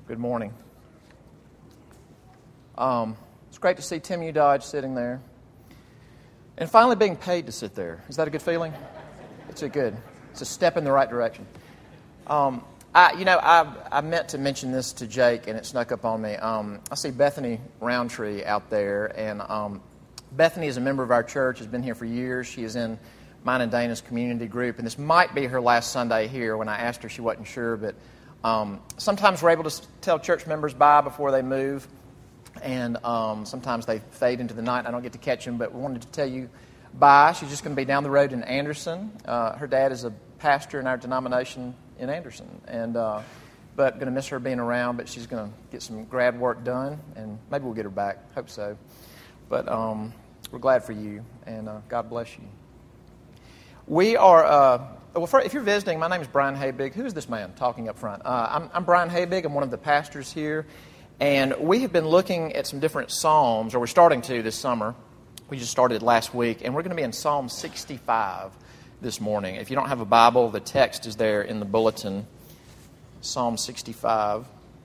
Good morning. It's great to see Tim Udodge sitting there. And finally being paid to sit there. Is that a good feeling? It's a step in the right direction. I meant to mention this to Jake, and it snuck up on me. I see Bethany Roundtree out there, and Bethany is a member of our church, has been here for years. She is in mine and Dana's community group, and this might be her last Sunday here. When I asked her, she wasn't sure, but sometimes we're able to tell church members bye before they move, and sometimes they fade into the night. I don't get to catch them, but we wanted to tell you bye. She's just going to be down the road in Anderson. Her dad is a pastor in our denomination in Anderson, and but going to miss her being around, but she's going to get some grad work done, and maybe we'll get her back. Hope so. But we're glad for you, and God bless you. We are... if you're visiting, my name is Brian Habig. Who is this man talking up front? I'm Brian Habig. I'm one of the pastors here. And we have been looking at some different Psalms, or we're starting to this summer. We just started last week. And we're going to be in Psalm 65 this morning. If you don't have a Bible, the text is there in the bulletin. Psalm 65.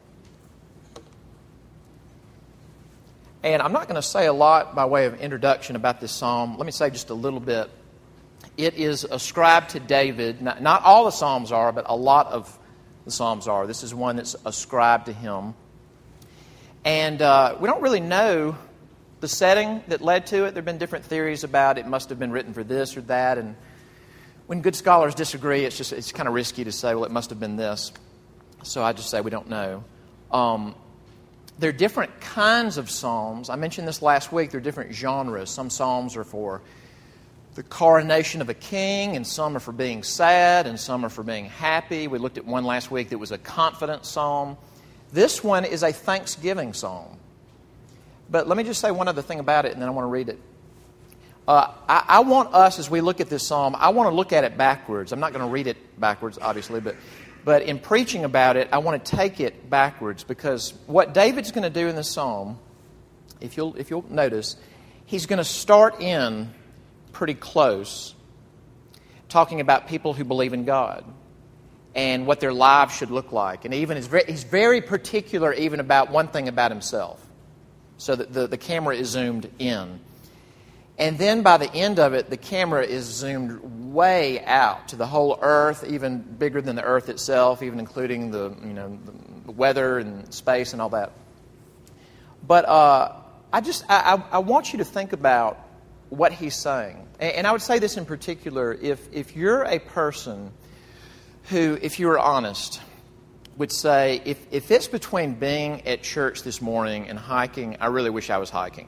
And I'm not going to say a lot by way of introduction about this psalm. Let me say just a little bit. It is ascribed to David. Not all the Psalms are, but a lot of the Psalms are. This is one that's ascribed to him. And we don't really know the setting that led to it. There have been different theories about it must have been written for this or that. And when good scholars disagree, it's kind of risky to say, well, it must have been this. So I just say we don't know. There are different kinds of Psalms. I mentioned this last week. There are different genres. Some Psalms are for the coronation of a king, and some are for being sad, and some are for being happy. We looked at one last week that was a confident psalm. This one is a thanksgiving psalm. But let me just say one other thing about it, and then I want to read it. I want us, as we look at this psalm, I want to look at it backwards. I'm not going to read it backwards, obviously, but in preaching about it, I want to take it backwards, because what David's going to do in this psalm, if you'll notice, he's going to start in pretty close, talking about people who believe in God and what their lives should look like. And even he's very particular even about one thing about himself, so that the camera is zoomed in. And then by the end of it, the camera is zoomed way out to the whole earth, even bigger than the earth itself, even including the weather and space and all that. But I want you to think about what he's saying. And I would say this in particular, if you're a person who, if you were honest, would say, if it's between being at church this morning and hiking, I really wish I was hiking.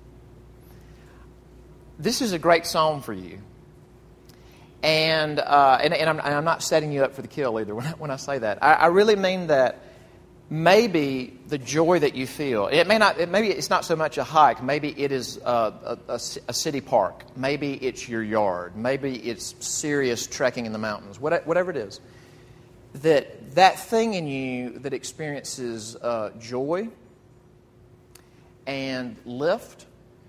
This is a great psalm for you. And I'm not setting you up for the kill either when I say that. I really mean that maybe the joy that you feel, maybe it's not so much a hike. Maybe it is a city park. Maybe it's your yard. Maybe it's serious trekking in the mountains. Whatever it is, that thing in you that experiences joy and lift,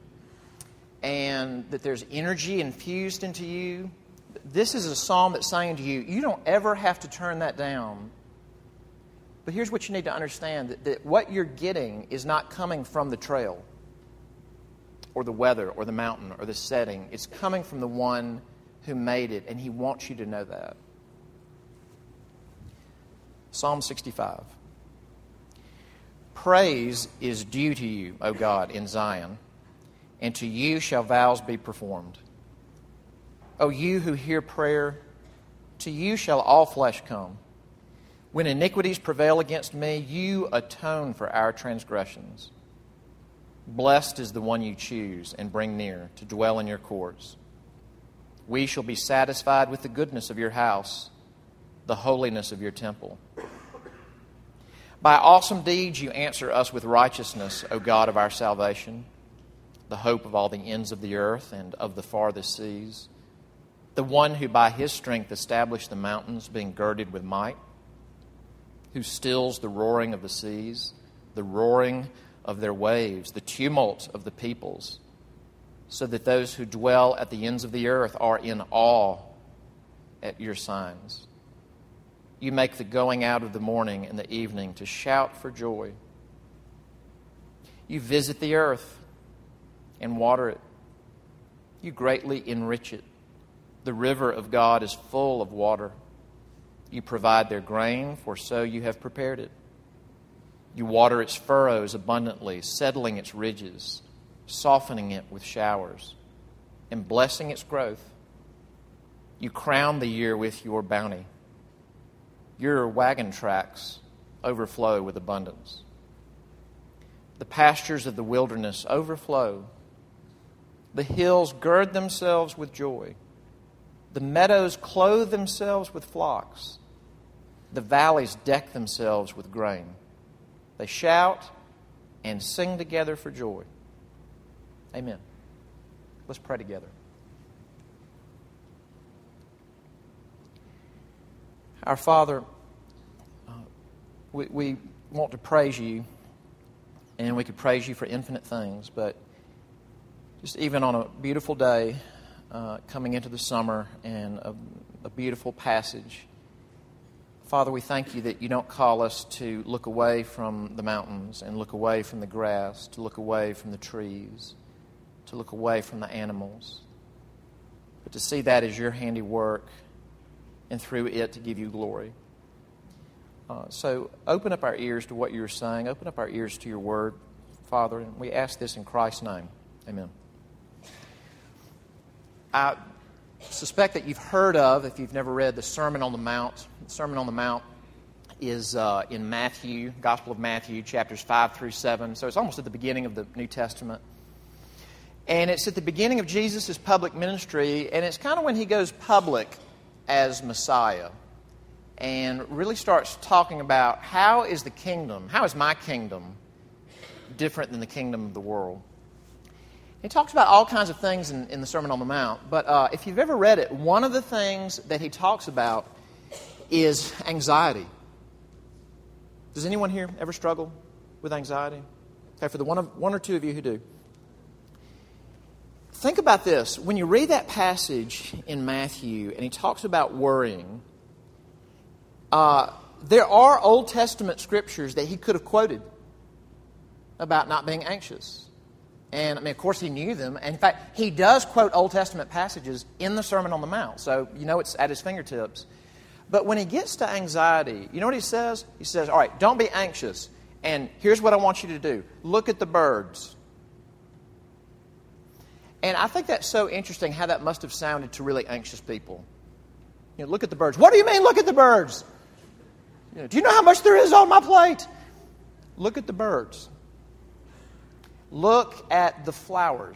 and that there's energy infused into you. This is a psalm that's saying to you, you don't ever have to turn that down. But here's what you need to understand, that what you're getting is not coming from the trail or the weather or the mountain or the setting. It's coming from the one who made it, and he wants you to know that. Psalm 65. Praise is due to you, O God, in Zion, and to you shall vows be performed. O you who hear prayer, to you shall all flesh come. When iniquities prevail against me, you atone for our transgressions. Blessed is the one you choose and bring near to dwell in your courts. We shall be satisfied with the goodness of your house, the holiness of your temple. By awesome deeds you answer us with righteousness, O God of our salvation, the hope of all the ends of the earth and of the farthest seas, the one who by his strength established the mountains, being girded with might, who stills the roaring of the seas, the roaring of their waves, the tumult of the peoples, so that those who dwell at the ends of the earth are in awe at your signs. You make the going out of the morning and the evening to shout for joy. You visit the earth and water it. You greatly enrich it. The river of God is full of water. You provide their grain, for so you have prepared it. You water its furrows abundantly, settling its ridges, softening it with showers, and blessing its growth. You crown the year with your bounty. Your wagon tracks overflow with abundance. The pastures of the wilderness overflow. The hills gird themselves with joy. The meadows clothe themselves with flocks. The valleys deck themselves with grain. They shout and sing together for joy. Amen. Let's pray together. Our Father, we want to praise you, and we could praise you for infinite things, but just even on a beautiful day coming into the summer and a beautiful passage, Father, we thank you that you don't call us to look away from the mountains and look away from the grass, to look away from the trees, to look away from the animals, but to see that as your handiwork and through it to give you glory. So open up our ears to what you're saying. Open up our ears to your word, Father, and we ask this in Christ's name. Amen. I suspect that you've heard of, if you've never read, the Sermon on the Mount. The Sermon on the Mount is in Matthew, Gospel of Matthew, chapters 5 through 7. So it's almost at the beginning of the New Testament. And it's at the beginning of Jesus' public ministry, and it's kind of when he goes public as Messiah and really starts talking about how is my kingdom different than the kingdom of the world. He talks about all kinds of things in the Sermon on the Mount, but if you've ever read it, one of the things that he talks about is anxiety. Does anyone here ever struggle with anxiety? Okay, for the one or two of you who do. Think about this. When you read that passage in Matthew and he talks about worrying, there are Old Testament scriptures that he could have quoted about not being anxious. And, of course, he knew them. And, in fact, he does quote Old Testament passages in the Sermon on the Mount. So, it's at his fingertips. But when he gets to anxiety, you know what he says? He says, all right, don't be anxious. And here's what I want you to do. Look at the birds. And I think that's so interesting how that must have sounded to really anxious people. Look at the birds. What do you mean, look at the birds? Do you know how much there is on my plate? Look at the birds. Look at the flowers.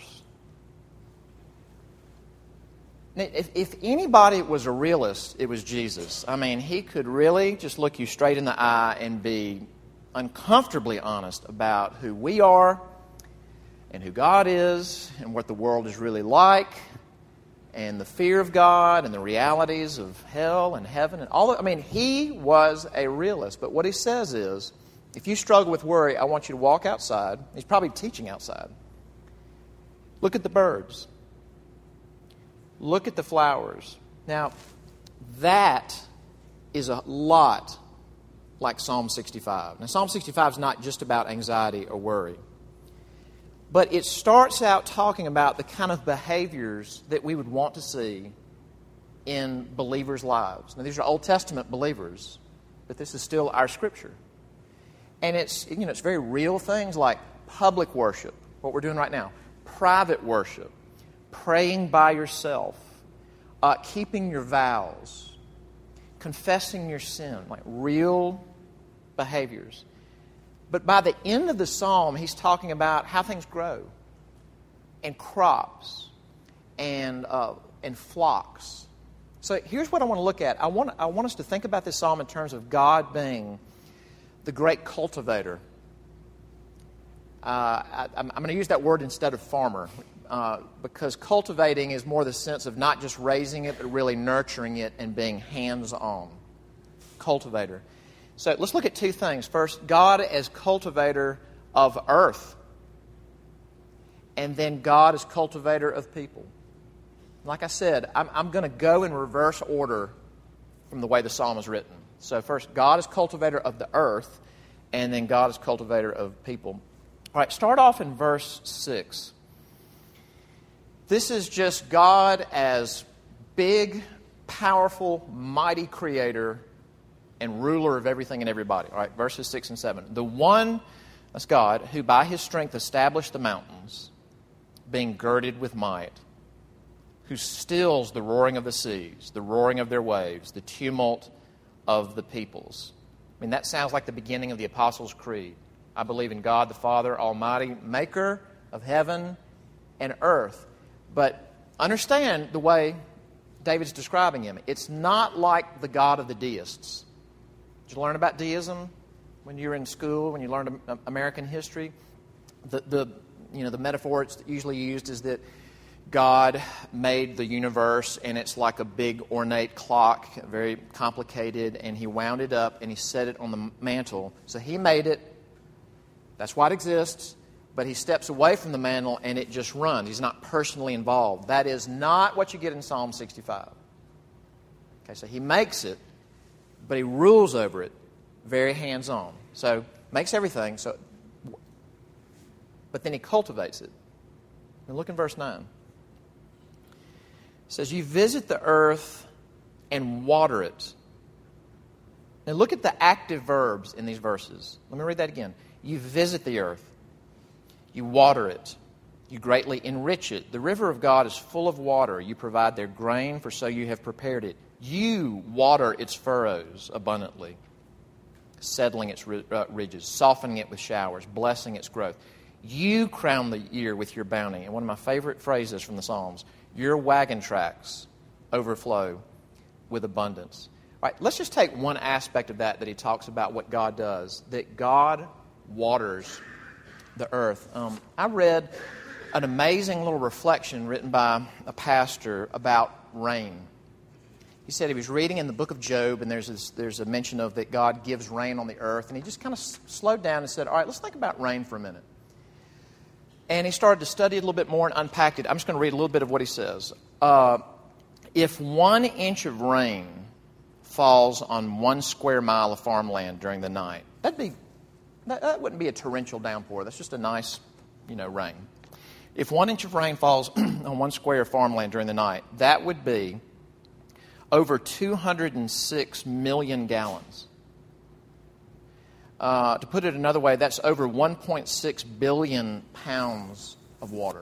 Now, if anybody was a realist, it was Jesus. He could really just look you straight in the eye and be uncomfortably honest about who we are and who God is and what the world is really like and the fear of God and the realities of hell and heaven and all that. He was a realist. But what he says is, if you struggle with worry, I want you to walk outside. He's probably teaching outside. Look at the birds. Look at the flowers. Now, that is a lot like Psalm 65. Now, Psalm 65 is not just about anxiety or worry. But it starts out talking about the kind of behaviors that we would want to see in believers' lives. Now, these are Old Testament believers, but this is still our Scripture. And it's very real things like public worship, what we're doing right now, private worship, praying by yourself, keeping your vows, confessing your sin, like real behaviors. But by the end of the psalm, he's talking about how things grow, and crops, and flocks. So here's what I want to look at. I want us to think about this psalm in terms of God being the great cultivator. I'm going to use that word instead of farmer, because cultivating is more the sense of not just raising it, but really nurturing it and being hands-on. Cultivator. So let's look at two things. First, God as cultivator of earth, and then God as cultivator of people. Like I said, I'm going to go in reverse order from the way the psalm is written. So first, God is cultivator of the earth, and then God is cultivator of people. All right, start off in verse 6. This is just God as big, powerful, mighty creator and ruler of everything and everybody. All right, verses 6 and 7. The one, that's God, who by his strength established the mountains, being girded with might, who stills the roaring of the seas, the roaring of their waves, the tumult of the peoples. I mean, that sounds like the beginning of the Apostles' Creed. I believe in God the Father Almighty, maker of heaven and earth. But understand the way David's describing him. It's not like the God of the deists. Did you learn about deism when you were in school, when you learned American history? The metaphor it's usually used is that God made the universe, and it's like a big ornate clock, very complicated, and he wound it up and he set it on the mantle. So he made it. That's why it exists. But he steps away from the mantle and it just runs. He's not personally involved. That is not what you get in Psalm 65. Okay, so he makes it, but he rules over it, very hands-on. So makes everything. But then he cultivates it. And look in verse 9. It says, you visit the earth and water it. Now look at the active verbs in these verses. Let me read that again. You visit the earth. You water it. You greatly enrich it. The river of God is full of water. You provide their grain, for so you have prepared it. You water its furrows abundantly, settling its ridges, softening it with showers, blessing its growth. You crown the year with your bounty. And one of my favorite phrases from the Psalms, your wagon tracks overflow with abundance. All right, let's just take one aspect of that he talks about what God does, that God waters the earth. I read an amazing little reflection written by a pastor about rain. He said he was reading in the book of Job, and there's a mention of that God gives rain on the earth, and he just kind of slowed down and said, all right, let's think about rain for a minute. And he started to study it a little bit more and unpack it. I'm just going to read a little bit of what he says. If 1 inch of rain falls on 1 square mile of farmland during the night, that wouldn't be a torrential downpour. That's just a nice, rain. If 1 inch of rain falls on 1 square of farmland during the night, that would be over 206 million gallons. To put it another way, that's over 1.6 billion pounds of water.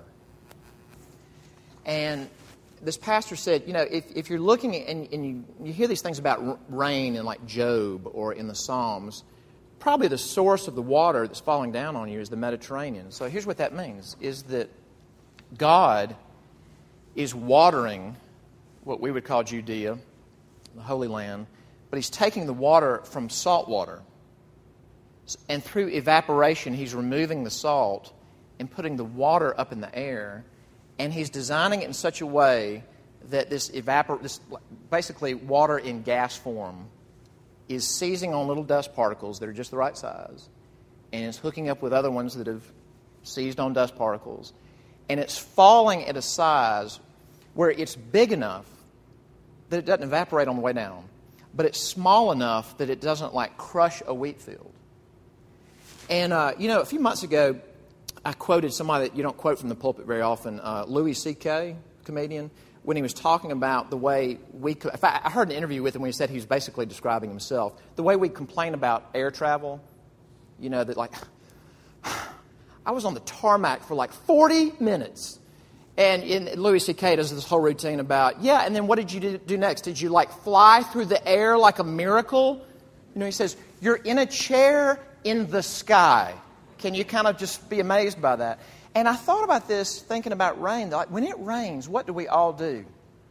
And this pastor said, if you're looking at, and you hear these things about rain in like Job or in the Psalms, probably the source of the water that's falling down on you is the Mediterranean. So here's what that means, is that God is watering what we would call Judea, the Holy Land, but he's taking the water from salt water. And through evaporation, he's removing the salt and putting the water up in the air. And he's designing it in such a way that this basically water in gas form is seizing on little dust particles that are just the right size. And it's hooking up with other ones that have seized on dust particles. And it's falling at a size where it's big enough that it doesn't evaporate on the way down. But it's small enough that it doesn't crush a wheat field. And, a few months ago, I quoted somebody that you don't quote from the pulpit very often, Louis C.K., comedian, when he was talking about the way I heard an interview with him when he said he was basically describing himself, the way we complain about air travel, that I was on the tarmac for 40 minutes. And Louis C.K. does this whole routine about, and then what did you do next? Did you fly through the air like a miracle? He says, you're in a chair in the sky. Can you kind of just be amazed by that? And I thought about this thinking about rain. When it rains, what do we all do?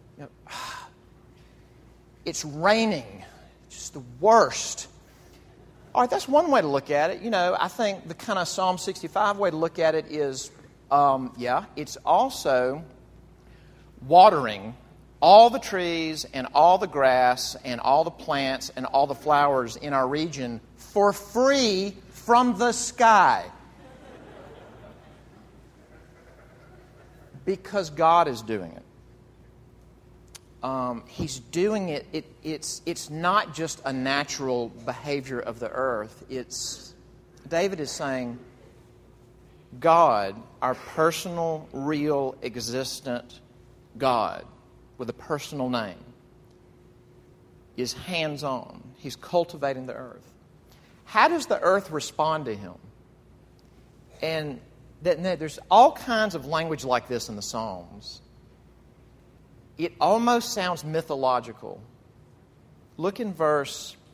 It's raining. It's just the worst. All right, that's one way to look at it. I think the kind of Psalm 65 way to look at it is, it's also watering all the trees and all the grass and all the plants and all the flowers in our region for free from the sky. Because God is doing it. he's doing it. It's not just a natural behavior of the earth. David is saying, God, our personal, real, existent God with a personal name, is hands-on. He's cultivating the earth. How does the earth respond to him? And there's all kinds of language like this in the Psalms. It almost sounds mythological. Look in the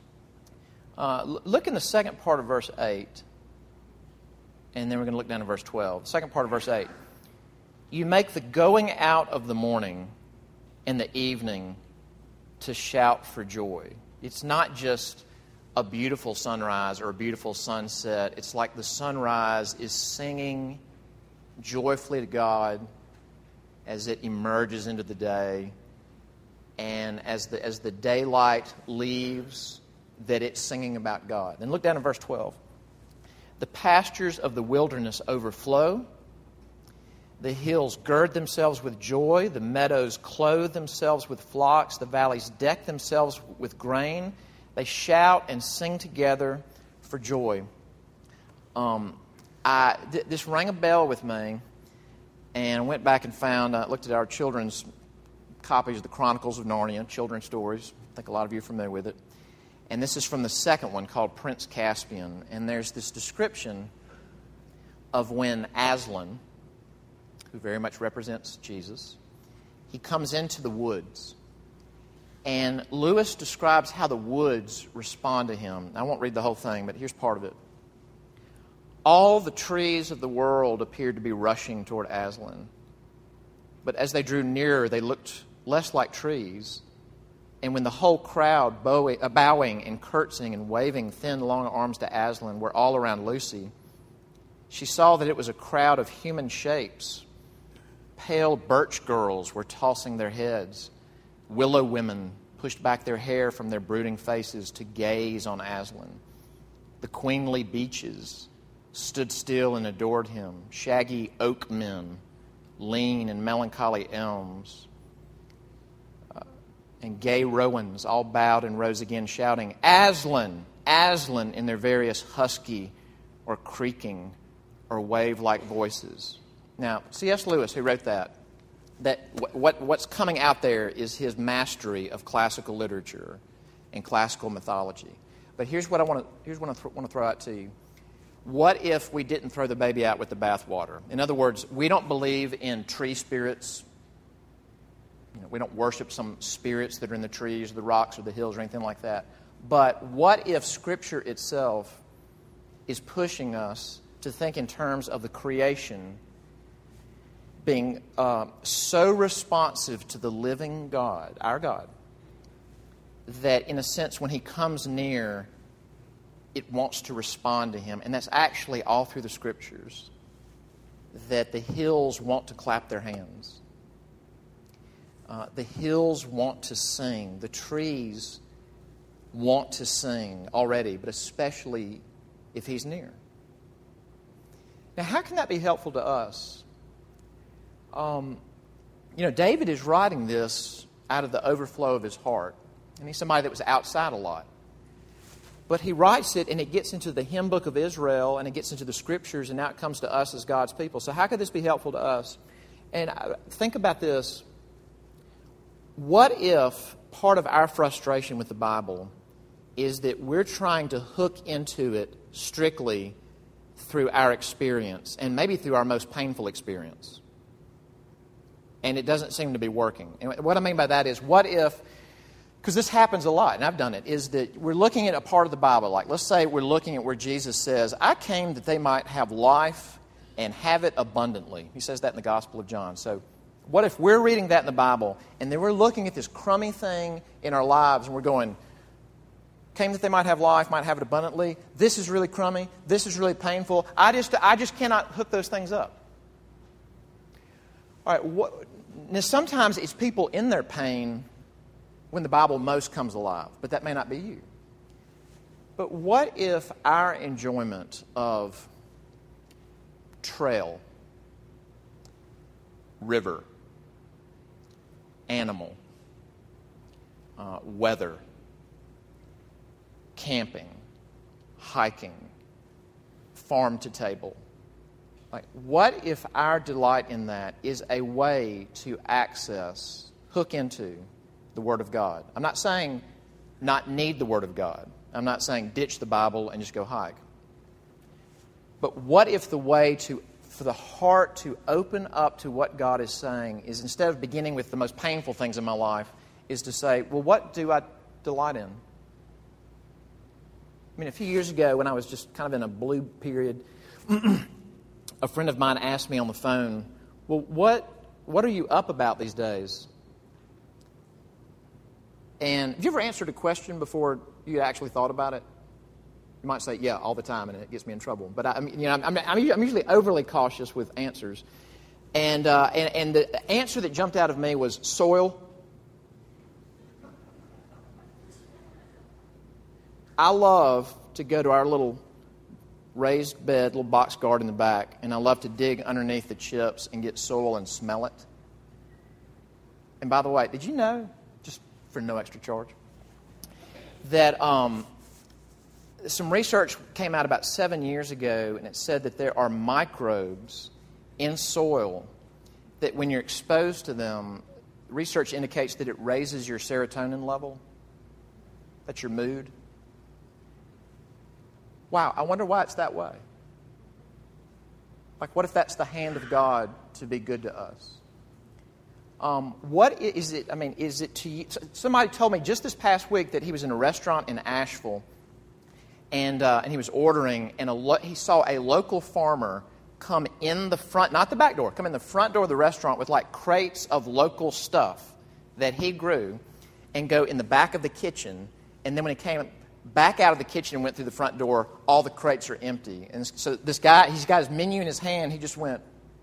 second part of verse 8. And then we're going to look down to verse 12. The second part of verse 8. You make the going out of the morning and the evening to shout for joy. It's not just a beautiful sunrise or a beautiful sunset. It's like the sunrise is singing joyfully to God as it emerges into the day, and as the daylight leaves, that it's singing about God. Then look down at verse 12. The pastures of the wilderness overflow. The hills gird themselves with joy. The meadows clothe themselves with flocks. The valleys deck themselves with grain. They shout and sing together for joy. This rang a bell with me, and I went back and looked at our children's copies of the Chronicles of Narnia, children's stories. I think a lot of you are familiar with it. And this is from the second one called Prince Caspian. And there's this description of when Aslan, who very much represents Jesus, he comes into the woods. And Lewis describes how the woods respond to him. I won't read the whole thing, but here's part of it. All the trees of the world appeared to be rushing toward Aslan. But as they drew nearer, they looked less like trees. And when the whole crowd, bowing and curtsying and waving thin, long arms to Aslan, were all around Lucy, she saw that it was a crowd of human shapes. Pale birch girls were tossing their heads. Willow women pushed back their hair from their brooding faces to gaze on Aslan. The queenly beeches stood still and adored him. Shaggy oak men, lean and melancholy elms, and gay rowans all bowed and rose again, shouting, Aslan, Aslan, in their various husky or creaking or wave-like voices. Now, C.S. Lewis, who wrote that what's coming out there is his mastery of classical literature and classical mythology. But here's what I want to throw out to you. What if we didn't throw the baby out with the bathwater? In other words, we don't believe in tree spirits. We don't worship some spirits that are in the trees, or the rocks, or the hills, or anything like that. But what if Scripture itself is pushing us to think in terms of the creation being so responsive to the living God, our God, that in a sense when He comes near, it wants to respond to Him. And that's actually all through the Scriptures, that the hills want to clap their hands. The hills want to sing. The trees want to sing already, but especially if He's near. Now, how can that be helpful to us? David is writing this out of the overflow of his heart. And he's somebody that was outside a lot. But he writes it, and it gets into the hymn book of Israel, and it gets into the Scriptures, and now it comes to us as God's people. So how could this be helpful to us? And think about this. What if part of our frustration with the Bible is that we're trying to hook into it strictly through our experience, and maybe through our most painful experience? And it doesn't seem to be working. And what I mean by that is, what if, because this happens a lot, and I've done it, is that we're looking at a part of the Bible, like let's say we're looking at where Jesus says, I came that they might have life and have it abundantly. He says that in the Gospel of John. So what if we're reading that in the Bible, and then we're looking at this crummy thing in our lives, and we're going, came that they might have life, might have it abundantly. This is really crummy. This is really painful. I just cannot hook those things up. All right, now sometimes it's people in their pain when the Bible most comes alive, but that may not be you. But what if our enjoyment of trail, river, animal, weather, camping, hiking, farm to table. Like, what if our delight in that is a way to hook into the Word of God? I'm not saying not need the Word of God. I'm not saying ditch the Bible and just go hike. But what if the way for the heart to open up to what God is saying is, instead of beginning with the most painful things in my life, is to say, well, what do I delight in? I mean, a few years ago when I was just kind of in a blue period, a friend of mine asked me on the phone, well, what are you up about these days? And have you ever answered a question before you actually thought about it? You might say, yeah, all the time, and it gets me in trouble. But I'm usually overly cautious with answers. And the answer that jumped out of me was soil. I love to go to our little raised bed, little box garden in the back, and I love to dig underneath the chips and get soil and smell it. And by the way, did you know, just for no extra charge, that some research came out about 7 years ago, and it said that there are microbes in soil that when you're exposed to them, research indicates that it raises your serotonin level. That's your mood. Wow, I wonder why it's that way. Like, what if that's the hand of God to be good to us? What is it? I mean, is it to you? Somebody told me just this past week that he was in a restaurant in Asheville, and he was ordering, and he saw a local farmer come in the front, not the back door, come in the front door of the restaurant with like crates of local stuff that he grew, and go in the back of the kitchen, and then when he came back out of the kitchen and went through the front door, all the crates are empty. And so this guy, he's got his menu in his hand, he just went,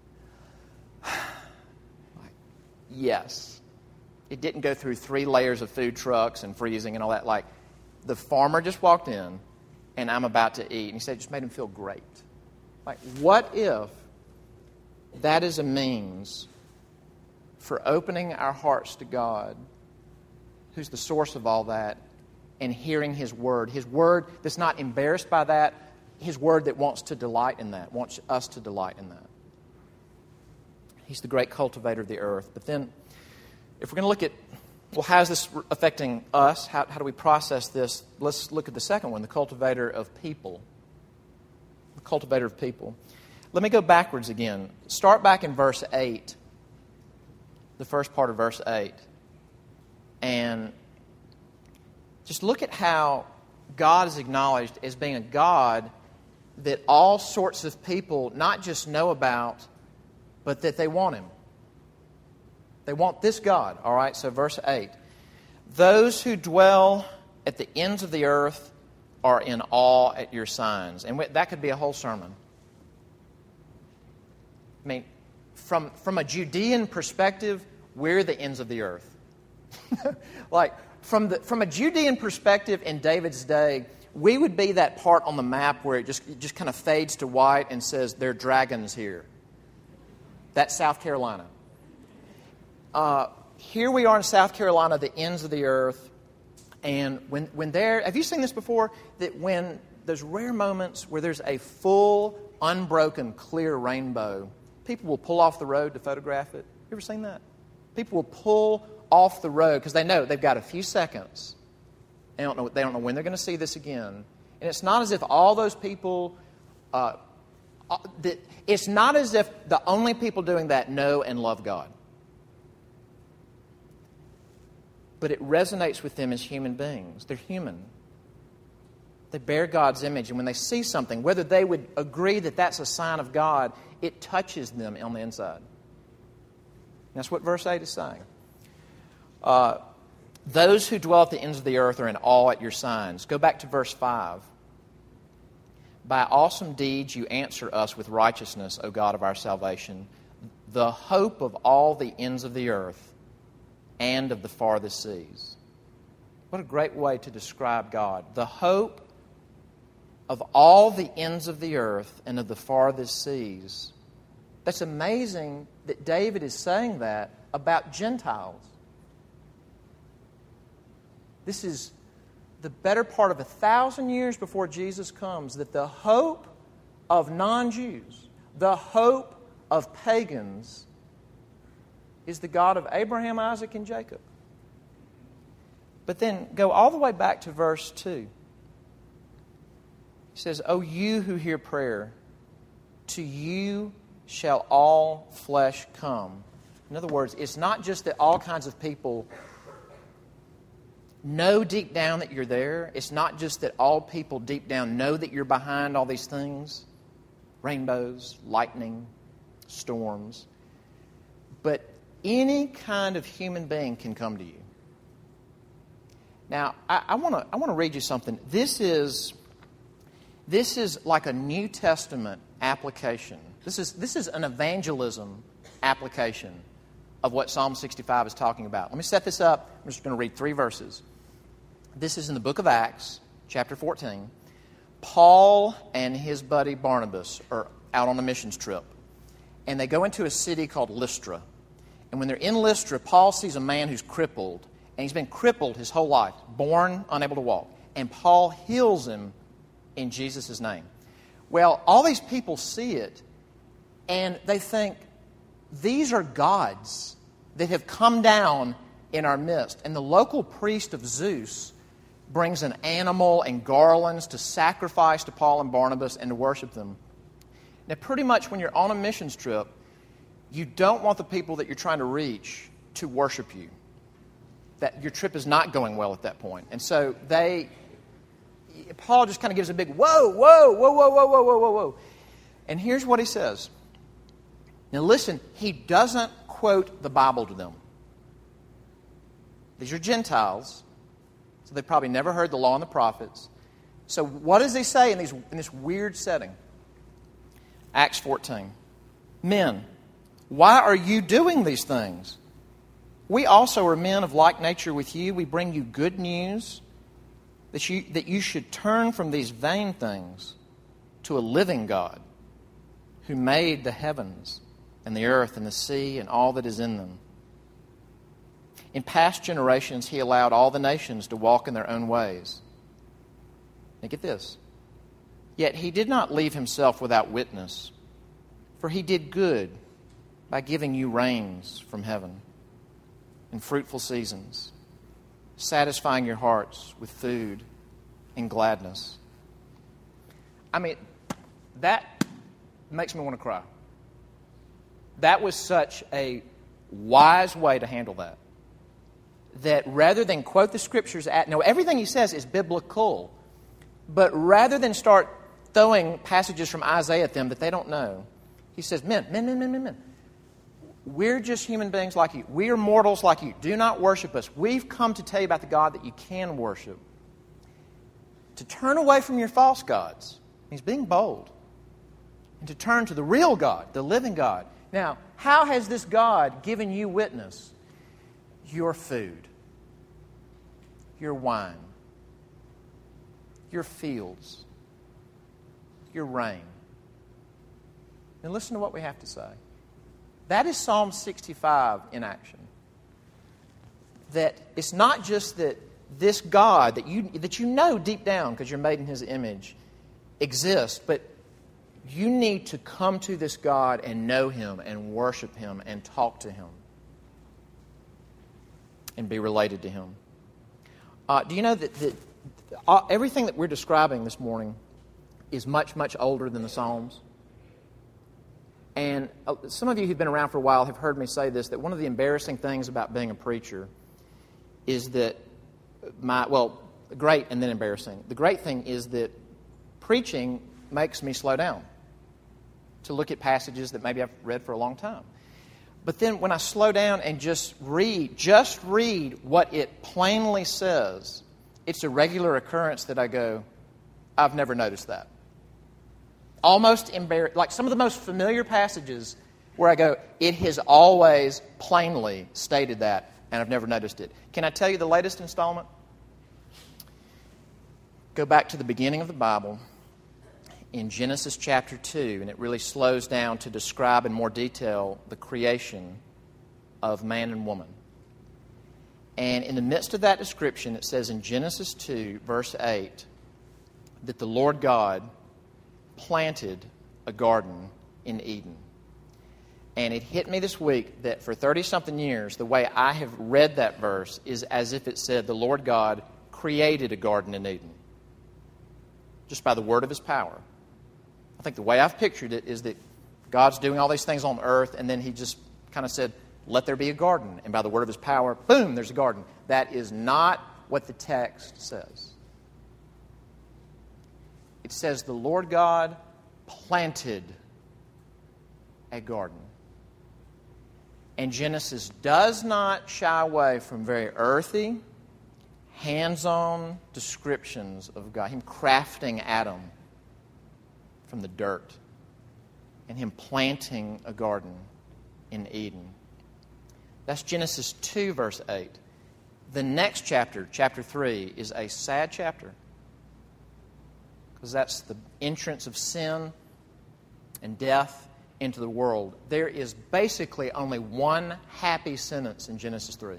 yes. It didn't go through 3 layers of food trucks and freezing and all that. Like, the farmer just walked in, and I'm about to eat. And he said it just made him feel great. Like, what if that is a means for opening our hearts to God, who's the source of all that, and hearing His Word that's not embarrassed by that, His Word that wants to delight in that, wants us to delight in that. He's the great cultivator of the earth. But then, if we're going to look at, well, how is this affecting us? How do we process this? Let's look at the second one, the cultivator of people. The cultivator of people. Let me go backwards again. Start back in verse 8, the first part of verse 8. And just look at how God is acknowledged as being a God that all sorts of people not just know about, but that they want Him. They want this God. All right, so verse 8. Those who dwell at the ends of the earth are in awe at your signs. And that could be a whole sermon. I mean, from a Judean perspective, we're the ends of the earth. Like, from a Judean perspective in David's day, we would be that part on the map where it just kind of fades to white and says, there are dragons here. That's South Carolina. Here we are in South Carolina, the ends of the earth. And when there, have you seen this before? That when there's rare moments where there's a full, unbroken, clear rainbow, people will pull off the road to photograph it. You ever seen that? People will pull off the road because they know they've got a few seconds. They don't know when they're going to see this again. And it's not as if all those people, it's not as if the only people doing that know and love God. But it resonates with them as human beings. They're human. They bear God's image. And when they see something, whether they would agree that that's a sign of God, it touches them on the inside. And that's what verse 8 is saying. Those who dwell at the ends of the earth are in awe at your signs. Go back to verse 5. By awesome deeds you answer us with righteousness, O God of our salvation, the hope of all the ends of the earth and of the farthest seas. What a great way to describe God. The hope of all the ends of the earth and of the farthest seas. That's amazing that David is saying that about Gentiles. This is the better part of 1,000 years before Jesus comes, that the hope of non-Jews, the hope of pagans, is the God of Abraham, Isaac, and Jacob. But then go all the way back to verse 2. He says, "O you who hear prayer, to you shall all flesh come." In other words, it's not just that all kinds of people know deep down that you're there. It's not just that all people deep down know that you're behind all these things. Rainbows, lightning, storms. But any kind of human being can come to you. Now, I want to read you something. This is like a New Testament application. This is an evangelism application of what Psalm 65 is talking about. Let me set this up. I'm just going to read 3 verses. This is in the book of Acts, chapter 14. Paul and his buddy Barnabas are out on a missions trip, and they go into a city called Lystra. And when they're in Lystra, Paul sees a man who's crippled, and he's been crippled his whole life, born unable to walk. And Paul heals him in Jesus' name. Well, all these people see it, and they think, these are gods that have come down in our midst. And the local priest of Zeus brings an animal and garlands to sacrifice to Paul and Barnabas and to worship them. Now, pretty much when you're on a missions trip, you don't want the people that you're trying to reach to worship you. That your trip is not going well at that point. And so Paul just kind of gives a big whoa, whoa, whoa, whoa, whoa, whoa, whoa, whoa, whoa. And here's what he says. Now listen, he doesn't quote the Bible to them. These are Gentiles, so they've probably never heard the law and the prophets. So what does he say in this weird setting? Acts 14. Men, why are you doing these things? We also are men of like nature with you. We bring you good news that you should turn from these vain things to a living God who made the heavens and the earth and the sea and all that is in them. In past generations, he allowed all the nations to walk in their own ways. Now get this. Yet he did not leave himself without witness, for he did good by giving you rains from heaven and fruitful seasons, satisfying your hearts with food and gladness. I mean, that makes me want to cry. That was such a wise way to handle that. That rather than quote the scriptures everything he says is biblical, but rather than start throwing passages from Isaiah at them that they don't know, he says, men. We're just human beings like you. We are mortals like you. Do not worship us. We've come to tell you about the God that you can worship. To turn away from your false gods. He's being bold. And to turn to the real God, the living God. Now, how has this God given you witness? Your food, your wine, your fields, your rain. And listen to what we have to say. That is Psalm 65 in action. That it's not just that this God that you know deep down because you're made in His image exists, but you need to come to this God and know Him and worship Him and talk to Him and be related to Him. Do you know that everything that we're describing this morning is much, much older than the Psalms? And some of you who've been around for a while have heard me say this, that one of the embarrassing things about being a preacher is that great and then embarrassing. The great thing is that preaching makes me slow down to look at passages that maybe I've read for a long time. But then when I slow down and just read what it plainly says, it's a regular occurrence that I go, I've never noticed that. Almost embarrassed, like some of the most familiar passages where I go, it has always plainly stated that, and I've never noticed it. Can I tell you the latest installment? Go back to the beginning of the Bible in Genesis chapter 2, and it really slows down to describe in more detail the creation of man and woman. And in the midst of that description, it says in Genesis 2, verse 8, that the Lord God planted a garden in Eden. And it hit me this week that for 30-something years, the way I have read that verse is as if it said the Lord God created a garden in Eden, just by the word of His power. I think the way I've pictured it is that God's doing all these things on earth, and then He just kind of said, let there be a garden. And by the word of His power, boom, there's a garden. That is not what the text says. It says the Lord God planted a garden. And Genesis does not shy away from very earthy, hands-on descriptions of God. Him crafting Adam from the dirt and Him planting a garden in Eden. That's Genesis 2, verse 8. The next chapter, chapter 3, is a sad chapter because that's the entrance of sin and death into the world. There is basically only one happy sentence in Genesis 3. You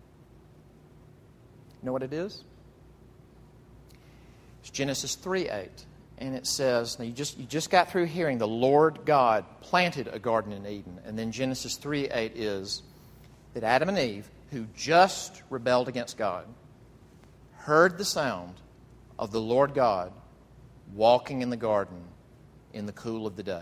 know what it is? It's Genesis 3:8. And it says, now you just got through hearing the Lord God planted a garden in Eden. And then Genesis 3:8 is that Adam and Eve, who just rebelled against God, heard the sound of the Lord God walking in the garden in the cool of the day.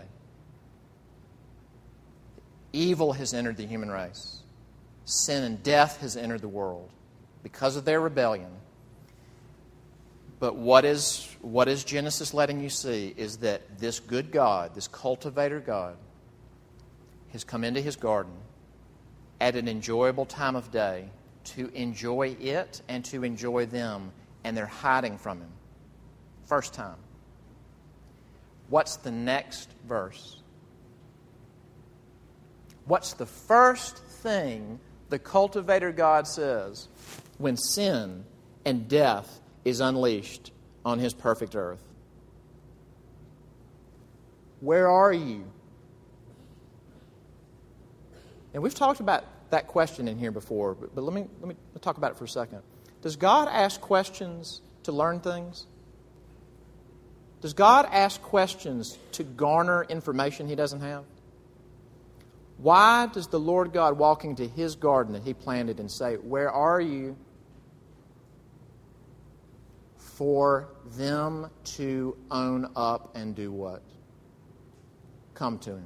Evil has entered the human race. Sin and death has entered the world because of their rebellion. But what is Genesis letting you see is that this good God, this cultivator God, has come into His garden at an enjoyable time of day to enjoy it and to enjoy them, and they're hiding from Him. First time. What's the next verse? What's the first thing the cultivator God says when sin and death is unleashed on His perfect earth? Where are you? And we've talked about that question in here before, but let me talk about it for a second. Does God ask questions to learn things? Does God ask questions to garner information He doesn't have? Why does the Lord God walk into His garden that He planted and say, where are you? For them to own up and do what? Come to Him.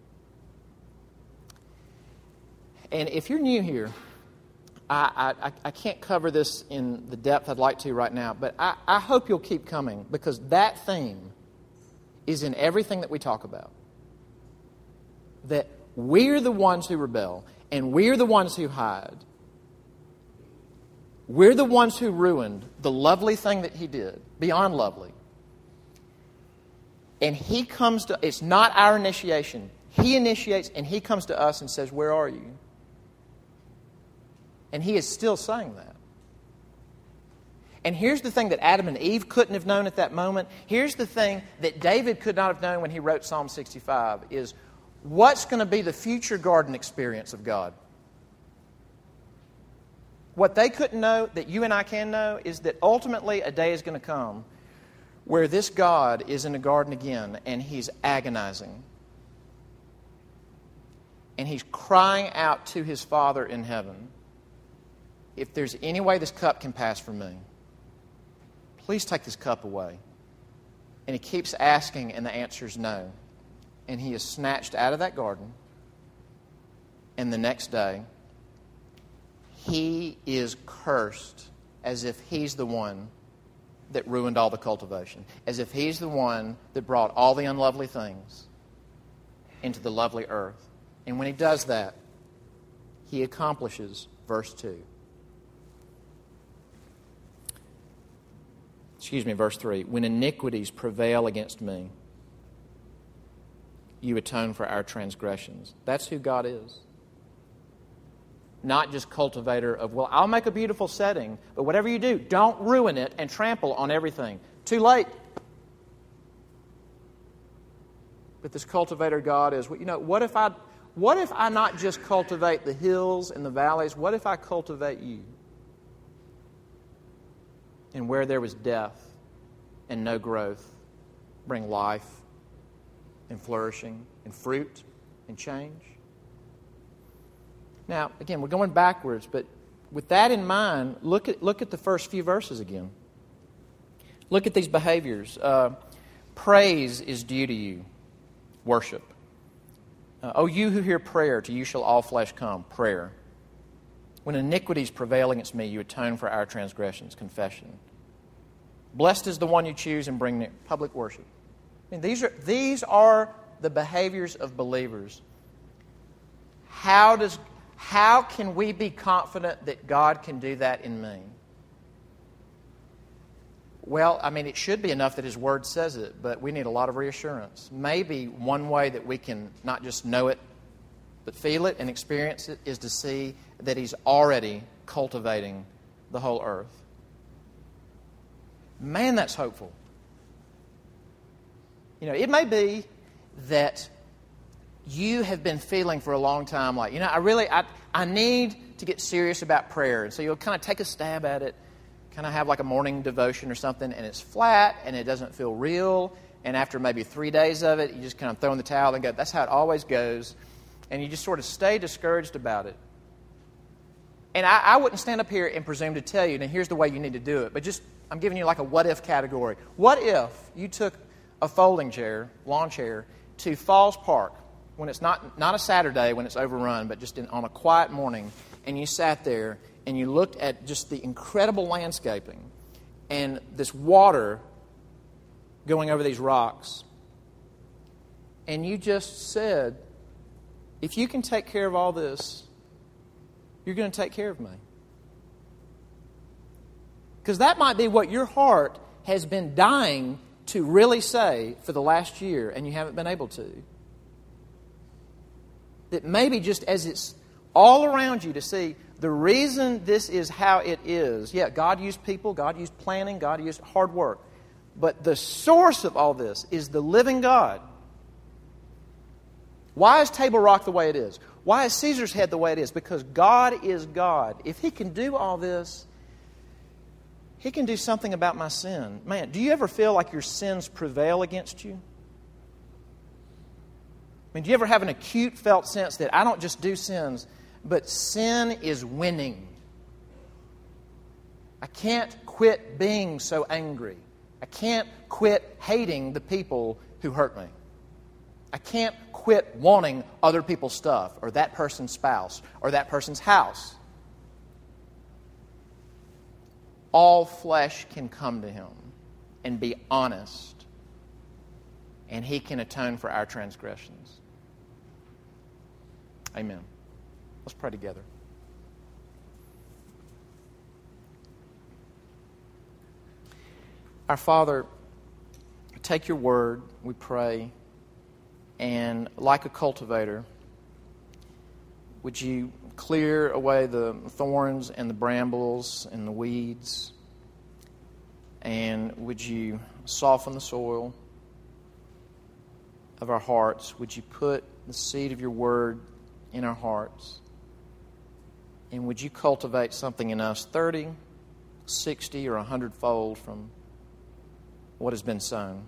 And if you're new here, I can't cover this in the depth I'd like to right now, but I hope you'll keep coming because that theme is in everything that we talk about. That we're the ones who rebel, and we're the ones who hide. We're the ones who ruined the lovely thing that He did, beyond lovely. And He comes to, it's not our initiation. He initiates and He comes to us and says, where are you? And He is still saying that. And here's the thing that Adam and Eve couldn't have known at that moment. Here's the thing that David could not have known when he wrote Psalm 65 is what's going to be the future garden experience of God. What they couldn't know, that you and I can know, is that ultimately a day is going to come where this God is in the garden again and He's agonizing. And He's crying out to His Father in heaven, if there's any way this cup can pass from me, please take this cup away. And He keeps asking and the answer is no. And He is snatched out of that garden. And the next day, He is cursed as if He's the one that ruined all the cultivation. As if He's the one that brought all the unlovely things into the lovely earth. And when He does that, He accomplishes verse 2. Verse 3. When iniquities prevail against me, You atone for our transgressions. That's who God is. Not just cultivator of, well, I'll make a beautiful setting, but whatever you do, don't ruin it and trample on everything. Too late. But this cultivator God is, what if I not just cultivate the hills and the valleys? What if I cultivate you? And where there was death and no growth, bring life and flourishing and fruit and change. Now, again, we're going backwards, but with that in mind, look at the first few verses again. Look at these behaviors. Praise is due to you. Worship. O you who hear prayer, to you shall all flesh come. Prayer. When iniquities prevail against me, you atone for our transgressions. Confession. Blessed is the one you choose and bring near. Public worship. I mean, these are the behaviors of believers. How can we be confident that God can do that in me? Well, I mean, it should be enough that His Word says it, but we need a lot of reassurance. Maybe one way that we can not just know it, but feel it and experience it is to see that He's already cultivating the whole earth. Man, that's hopeful. You know, it may be that you have been feeling for a long time like, I need to get serious about prayer. And so you'll kind of take a stab at it, kind of have like a morning devotion or something, and it's flat and it doesn't feel real. And after maybe 3 days of it, you just kind of throw in the towel and go, that's how it always goes. And you just sort of stay discouraged about it. And I wouldn't stand up here and presume to tell you, now here's the way you need to do it. But just, I'm giving you like a what-if category. What if you took a folding chair, lawn chair, to Falls Park, when it's not a Saturday when it's overrun, but just on a quiet morning, and you sat there and you looked at just the incredible landscaping and this water going over these rocks, and you just said, if you can take care of all this, you're going to take care of me. Because that might be what your heart has been dying to really say for the last year, and you haven't been able to. That maybe just as it's all around you to see the reason this is how it is. Yeah, God used people, God used planning, God used hard work. But the source of all this is the living God. Why is Table Rock the way it is? Why is Caesar's Head the way it is? Because God is God. If He can do all this, He can do something about my sin. Man, do you ever feel like your sins prevail against you? I mean, do you ever have an acute felt sense that I don't just do sins, but sin is winning? I can't quit being so angry. I can't quit hating the people who hurt me. I can't quit wanting other people's stuff or that person's spouse or that person's house. All flesh can come to Him and be honest, and He can atone for our transgressions. Amen. Let's pray together. Our Father, take your word, we pray, and like a cultivator, would you clear away the thorns and the brambles and the weeds, and would you soften the soil of our hearts? Would you put the seed of your word in our hearts? And would you cultivate something in us 30, 60, or 100-fold from what has been sown?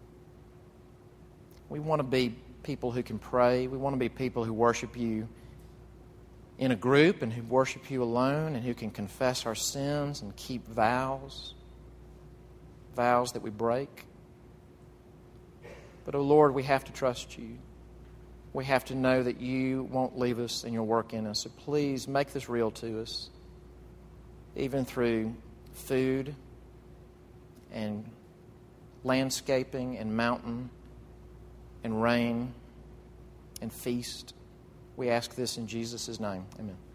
We want to be people who can pray. We want to be people who worship you in a group and who worship you alone and who can confess our sins and keep vows that we break. But, oh Lord, we have to trust you. We have to know that you won't leave us and you'll work in us. So please make this real to us, even through food and landscaping and mountain and rain and feast. We ask this in Jesus' name. Amen.